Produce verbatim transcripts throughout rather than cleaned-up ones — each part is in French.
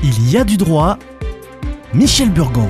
Il y a du droit. Michel Burgon.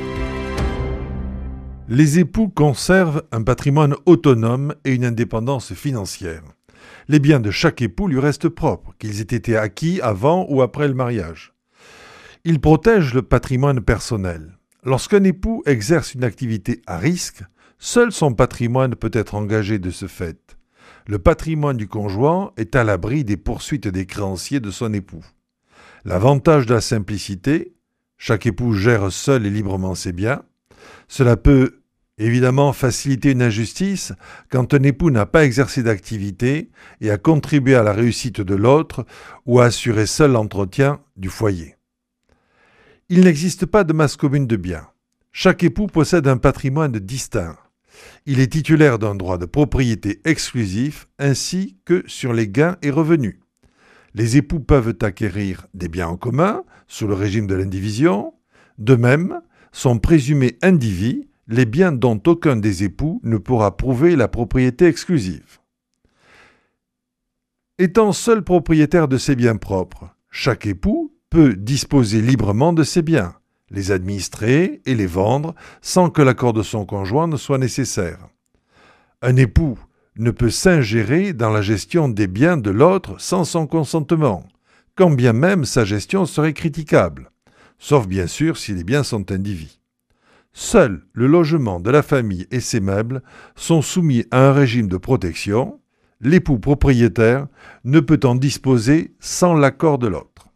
Les époux conservent un patrimoine autonome et une indépendance financière. Les biens de chaque époux lui restent propres, qu'ils aient été acquis avant ou après le mariage. Ils protègent le patrimoine personnel. Lorsqu'un époux exerce une activité à risque, seul son patrimoine peut être engagé de ce fait. Le patrimoine du conjoint est à l'abri des poursuites des créanciers de son époux. L'avantage de la simplicité, chaque époux gère seul et librement ses biens. Cela peut évidemment faciliter une injustice quand un époux n'a pas exercé d'activité et a contribué à la réussite de l'autre ou a assuré seul l'entretien du foyer. Il n'existe pas de masse commune de biens. Chaque époux possède un patrimoine distinct. Il est titulaire d'un droit de propriété exclusif ainsi que sur les gains et revenus. Les époux peuvent acquérir des biens en commun sous le régime de l'indivision. De même, sont présumés indivis les biens dont aucun des époux ne pourra prouver la propriété exclusive. Étant seul propriétaire de ses biens propres, chaque époux peut disposer librement de ses biens, les administrer et les vendre sans que l'accord de son conjoint ne soit nécessaire. Un époux ne peut s'ingérer dans la gestion des biens de l'autre sans son consentement, quand bien même sa gestion serait critiquable, sauf bien sûr si les biens sont indivis. Seul le logement de la famille et ses meubles sont soumis à un régime de protection. L'époux propriétaire ne peut en disposer sans l'accord de l'autre.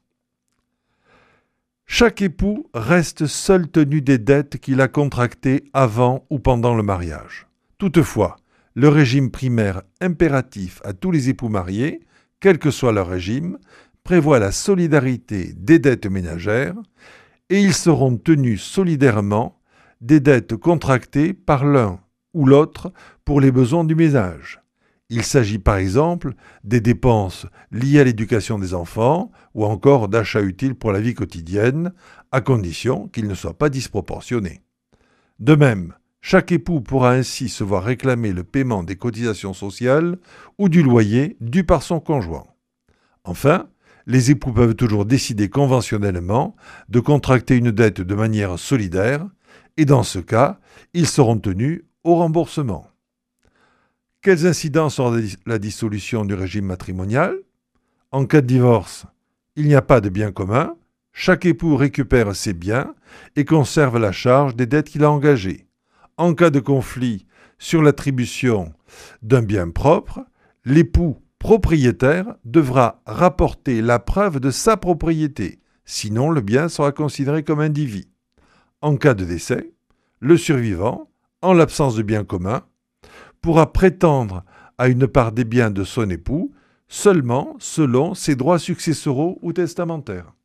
Chaque époux reste seul tenu des dettes qu'il a contractées avant ou pendant le mariage. Toutefois, le régime primaire impératif à tous les époux mariés, quel que soit leur régime, prévoit la solidarité des dettes ménagères et ils seront tenus solidairement des dettes contractées par l'un ou l'autre pour les besoins du ménage. Il s'agit par exemple des dépenses liées à l'éducation des enfants ou encore d'achats utiles pour la vie quotidienne, à condition qu'ils ne soient pas disproportionnés. De même, chaque époux pourra ainsi se voir réclamer le paiement des cotisations sociales ou du loyer dû par son conjoint. Enfin, les époux peuvent toujours décider conventionnellement de contracter une dette de manière solidaire et dans ce cas, ils seront tenus au remboursement. Quelles incidences aura la dissolution du régime matrimonial ? En cas de divorce, il n'y a pas de bien commun. Chaque époux récupère ses biens et conserve la charge des dettes qu'il a engagées. En cas de conflit sur l'attribution d'un bien propre, l'époux propriétaire devra rapporter la preuve de sa propriété, sinon le bien sera considéré comme indivis. En cas de décès, le survivant, en l'absence de bien commun, pourra prétendre à une part des biens de son époux seulement selon ses droits successoraux ou testamentaires.